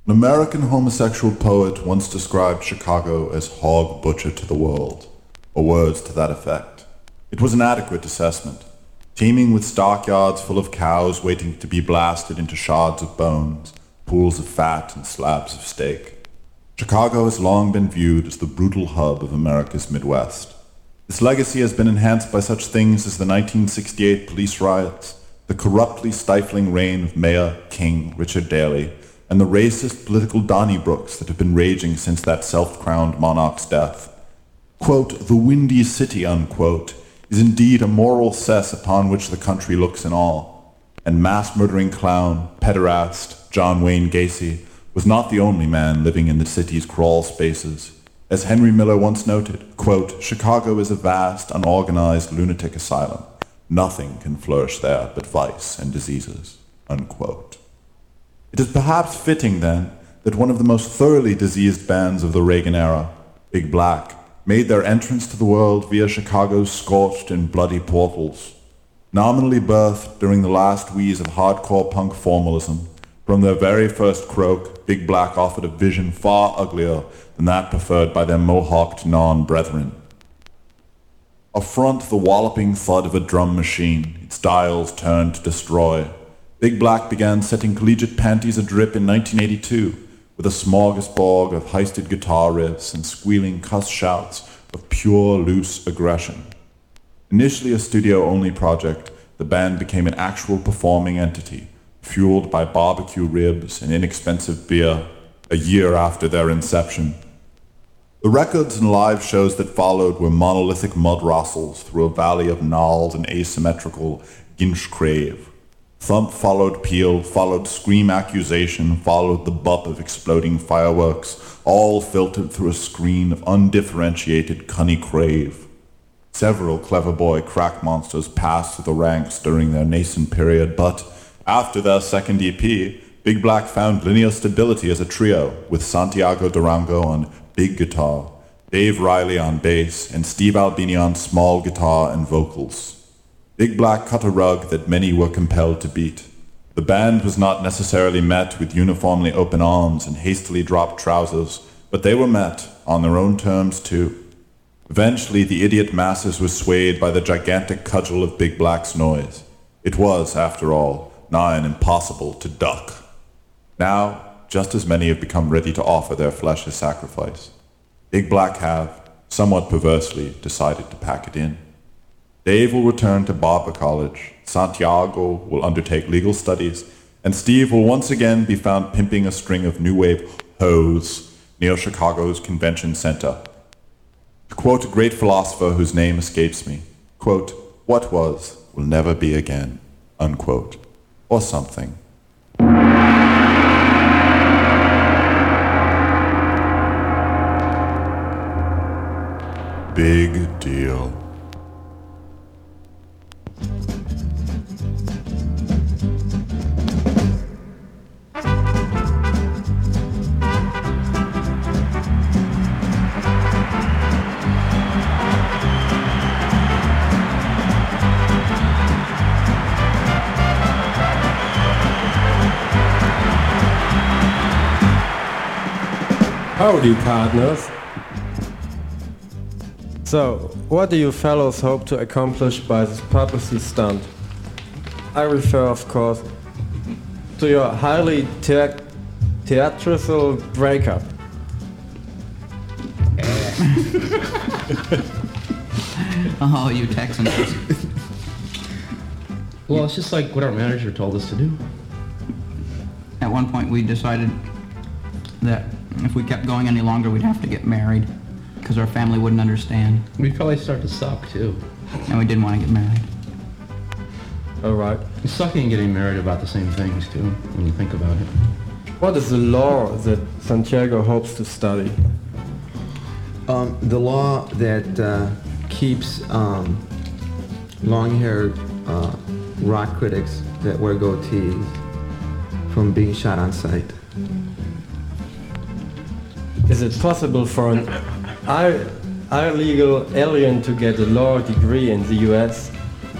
An American homosexual poet once described Chicago as hog butcher to the world, or words to that effect. It was an adequate assessment, teeming with stockyards full of cows waiting to be blasted into shards of bones, pools of fat and slabs of steak. Chicago has long been viewed as the brutal hub of America's Midwest. Its legacy has been enhanced by such things as the 1968 police riots, the corruptly stifling reign of Mayor King Richard Daley, and the racist political Donnybrooks that have been raging since that self-crowned monarch's death. Quote, the Windy City, unquote, is indeed a moral cess upon which the country looks in awe, and mass-murdering clown, pederast, John Wayne Gacy was not the only man living in the city's crawl spaces. As Henry Miller once noted, quote, Chicago is a vast, unorganized lunatic asylum. Nothing can flourish there but vice and diseases, unquote. It is perhaps fitting, then, that one of the most thoroughly diseased bands of the Reagan era, Big Black, made their entrance to the world via Chicago's scorched and bloody portals. Nominally birthed during the last wheeze of hardcore punk formalism, from their very first croak, Big Black offered a vision far uglier than that preferred by their mohawked non-brethren. A front the walloping thud of a drum machine, its dials turned to destroy. Big Black began setting collegiate panties adrip in 1982 with a smorgasbord of heisted guitar riffs and squealing cuss shouts of pure loose aggression. Initially a studio-only project, the band became an actual performing entity, fueled by barbecue ribs and inexpensive beer a year after their inception. The records and live shows that followed were monolithic mud rustles through a valley of gnarled and asymmetrical Ginschkrave. Thump followed peal, followed scream accusation, followed the bup of exploding fireworks, all filtered through a screen of undifferentiated cunny crave. Several clever boy crack monsters passed through the ranks during their nascent period, but after their second EP, Big Black found linear stability as a trio, with Santiago Durango on big guitar, Dave Riley on bass, and Steve Albini on small guitar and vocals. Big Black cut a rug that many were compelled to beat. The band was not necessarily met with uniformly open arms and hastily dropped trousers, but they were met, on their own terms too. Eventually the idiot masses were swayed by the gigantic cudgel of Big Black's noise. It was, after all, nigh and impossible to duck. Now, just as many have become ready to offer their flesh as sacrifice. Big Black have, somewhat perversely, decided to pack it in. Dave will return to Barber College, Santiago will undertake legal studies, and Steve will once again be found pimping a string of new wave hoes near Chicago's Convention Center. To quote a great philosopher whose name escapes me, quote, what was will never be again, unquote, or something. Big deal. Howdy, partners. So, what do you fellows hope to accomplish by this publicity stunt? I refer, of course, to your highly theatrical breakup. Oh, you Texans. Well, it's just like what our manager told us to do. At one point we decided that if we kept going any longer, we'd have to get married because our family wouldn't understand. We'd probably start to suck, too. And we didn't want to get married. Alright. Sucking and getting married are about the same things, too, when you think about it. What is the law that Santiago hopes to study? The law that keeps long-haired rock critics that wear goatees from being shot on sight. Is it possible for an illegal alien to get a law degree in the US?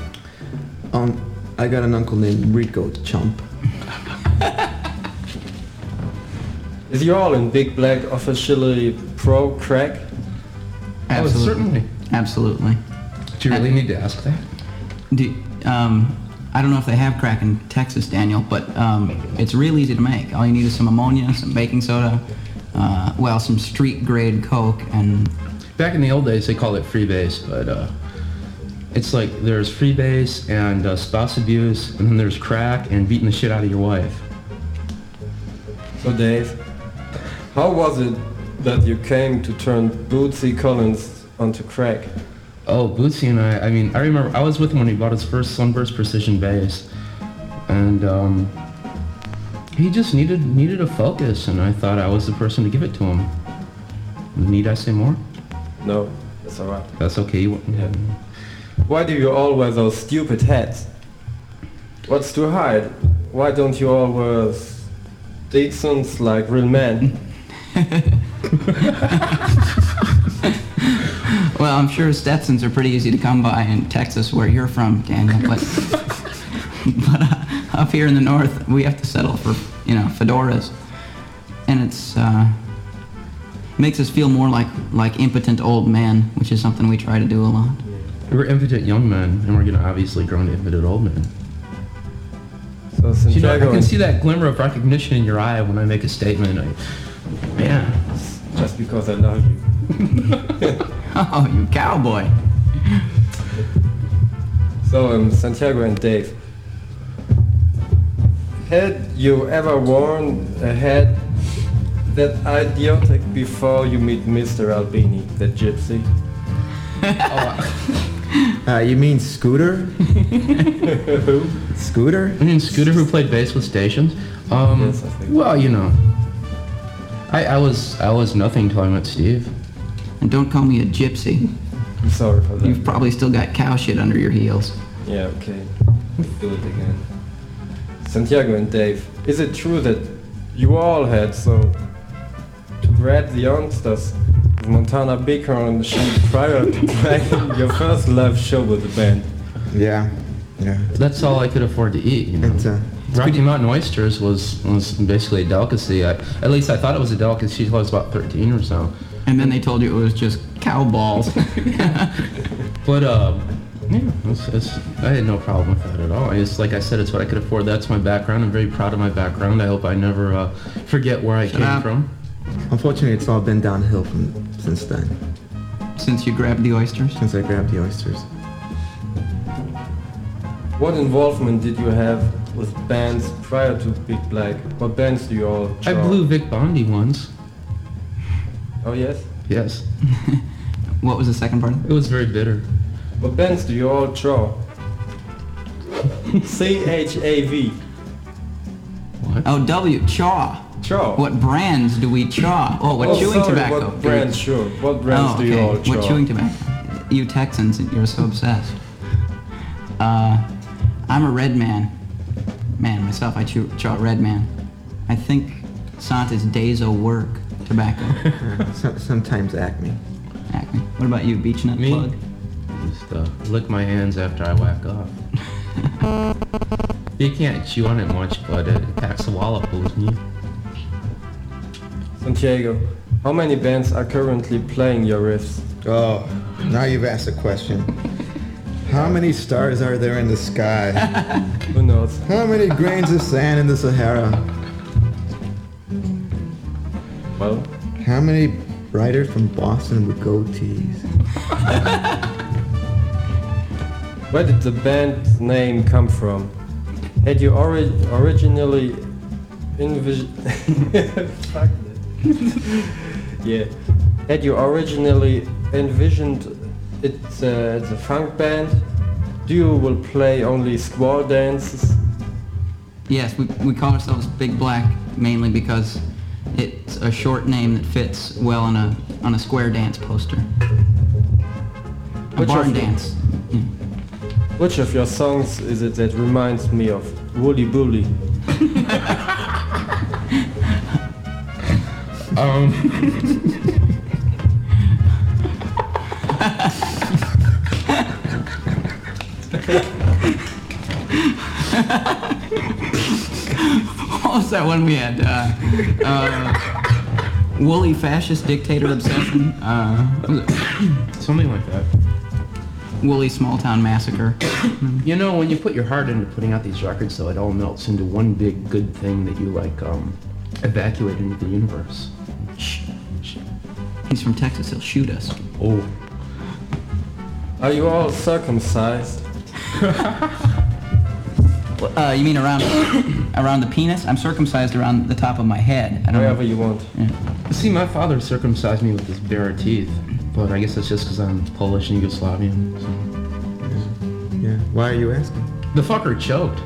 I got an uncle named Rico, chump. Is you all in Big Black officially pro-crack? Absolutely. certainly. Absolutely. Do you really need to ask that? I don't know if they have crack in Texas, Daniel, but it's real easy to make. All you need is some ammonia, some baking soda, some street-grade Coke, and... Back in the old days, they called it freebase, but it's like there's freebase and spouse abuse, and then there's crack and beating the shit out of your wife. So Dave, how was it that you came to turn Bootsy Collins onto crack? Oh, Bootsy and I remember I was with him when he bought his first Sunburst Precision bass, and he just needed a focus, and I thought I was the person to give it to him. Need I say more? No, that's alright. That's okay. Yeah. Why do you all wear those stupid hats? What's to hide? Why don't you all wear Stetsons like real men? Well, I'm sure Stetsons are pretty easy to come by in Texas, where you're from, Daniel, but up here in the north, we have to settle for, fedoras. And it's, makes us feel more like impotent old men, which is something we try to do a lot. We're impotent young men, and we're gonna obviously grow into impotent old men. So I Santiago, can see that glimmer of recognition in your eye when I make a statement. Man, just because I love you. Oh, you cowboy. So Santiago and Dave, had you ever worn a hat that idiotic before you meet Mr. Albini, that gypsy? You mean Scooter? Who? Scooter? I mean, Scooter, who played bass with Stations. Yes, I think. Well, I was nothing until I met Steve. And don't call me a gypsy. I'm sorry for that. You've probably still got cow shit under your heels. Yeah, okay. Do it again. Santiago and Dave, is it true that you all had to grab the youngsters of Montana Bighorn sheep prior to playing your first live show with the band? Yeah. That's all I could afford to eat. It's Rocky Mountain oysters was basically a delicacy. At least I thought it was a delicacy until I was about 13 or so. And then they told you it was just cow balls. But I had no problem with that at all. Like I said, it's what I could afford. That's my background. I'm very proud of my background. I hope I never forget where I came from. Unfortunately, it's all been downhill since then. Since you grabbed the oysters? Since I grabbed the oysters. What involvement did you have with bands prior to Big Black? What bands do you all I draw? blew Vic Bondi once. Oh yes? Yes. What was the second part? It was very bitter. What bands do you all draw? CHAV. What? Oh, W, chaw. Chaw. What brands do we chaw? Oh, what chewing sorry, tobacco? What brands, sure. What brands Oh, do you all okay. chaw? What chewing tobacco? You Texans, you're so obsessed. I'm a red man. Man, myself, I chaw red man. I think Santa's Days O' Work tobacco. Sometimes Acme. Acme. What about you, Beechnut Me? plug? Just lick my hands after I whack off. You can't chew on it much, but it packs a wallop, doesn't it? Santiago, how many bands are currently playing your riffs? Oh, now you've asked a question. How many stars are there in the sky? Who knows? How many grains of sand in the Sahara? Well, How many writers from Boston with goatees? where did the band's name come from? Had you originally envisioned... Fuck that. Yeah. Had you originally envisioned it as a funk band? You will play only squaw dances? Yes, we call ourselves Big Black mainly because it's a short name that fits well on a square dance poster. A Which barn of you- dance. Yeah. Which of your songs is it that reminds me of Wooly Bully? What was that one we had? Woolly fascist dictator obsession. Something like that. Woolly small town massacre. You know, when you put your heart into putting out these records, though, it all melts into one big good thing that you evacuate into the universe. Shh. He's from Texas. He'll shoot us. Oh. Are you all circumcised? You mean around the penis? I'm circumcised around the top of my head. I don't Wherever know. you want. Yeah. See, my father circumcised me with his bare teeth, but I guess that's just because I'm Polish and Yugoslavian. So. Yeah. Why are you asking? The fucker choked.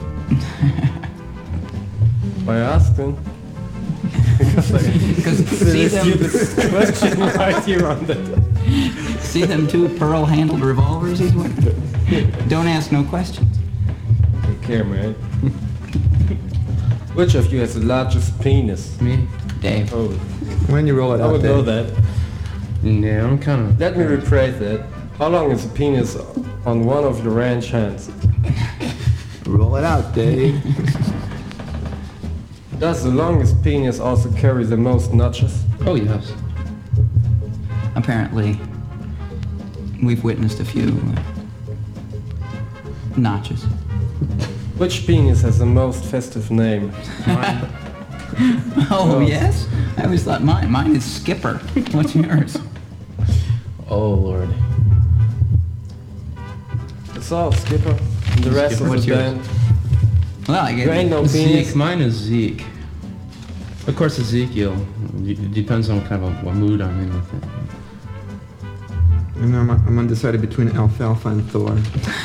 By asking. Because see Question right here on the... them two pearl-handled revolvers he's wearing? Don't ask no questions. Take care, man. Which of you has the largest penis? Me? Dave. Oh, When you roll it I out would there. know that. Yeah, I'm kind of... Let me rephrase that. How long is a penis on one of your ranch hands? Roll it out, Dave. Does the longest penis also carry the most notches? Oh, yes. Apparently, we've witnessed a few notches. Which penis has the most festive name? Oh, yes? I always thought mine. Mine is Skipper. What's yours? Oh, Lord. It's all Skipper. And the rest Skipper, of what's the yours? band. Well, I There ain't guess. no penis. Zeke. Mine is Zeke. Of course, Ezekiel. It depends on what kind of a mood I'm in with it. And I'm undecided between Alfalfa and Thor.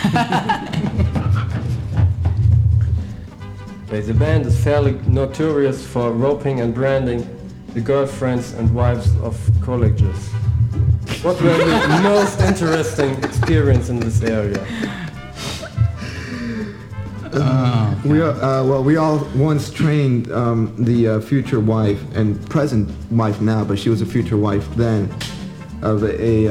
Okay, the band is fairly notorious for roping and branding the girlfriends and wives of colleges. What were the most interesting experience in this area? We all once trained the future wife and present wife now, but she was a future wife then of a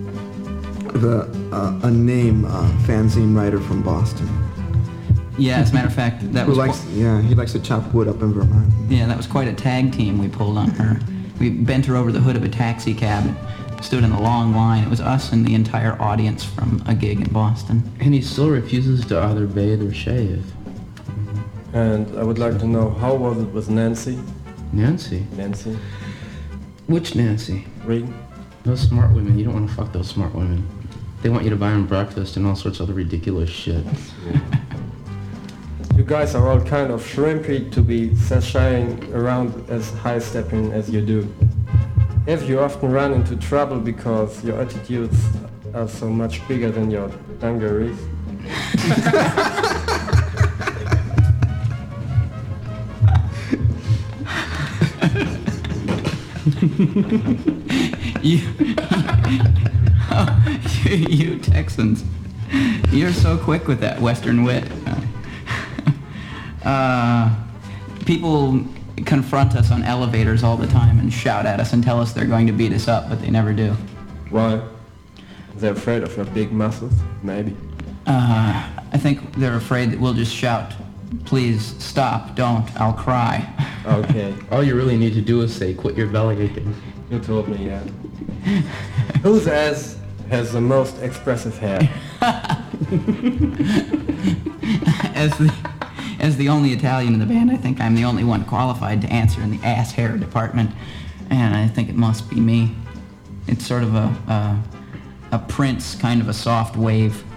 name fanzine writer from Boston. Yeah, as a matter of fact, that Who was likes? Yeah, he likes to chop wood up in Vermont. yeah, that was quite a tag team we pulled on her. We bent her over the hood of a taxi cab and stood in a long line. It was us and the entire audience from a gig in Boston. And he still refuses to either bathe or shave. And I would like to know, how was it with Nancy? Nancy? Nancy Which Nancy? Reagan? Those smart women. You don't want to fuck those smart women. They want you to buy them breakfast and all sorts of other ridiculous shit. You guys are all kind of shrimpy to be sashaying around as high-stepping as you do. Have you often run into trouble because your attitudes are so much bigger than your dungarees? You Texans, you're so quick with that Western wit. People confront us on elevators all the time and shout at us and tell us they're going to beat us up, but they never do. Why? They're afraid of your big muscles? Maybe. I think they're afraid that we'll just shout, "Please stop, don't, I'll cry." Okay, All you really need to do is say, quit your belly aching. you told me, yeah. Whose ass has the most expressive hair? As the only Italian in the band, I think I'm the only one qualified to answer in the ass hair department, and I think it must be me. It's sort of a Prince kind of a soft wave.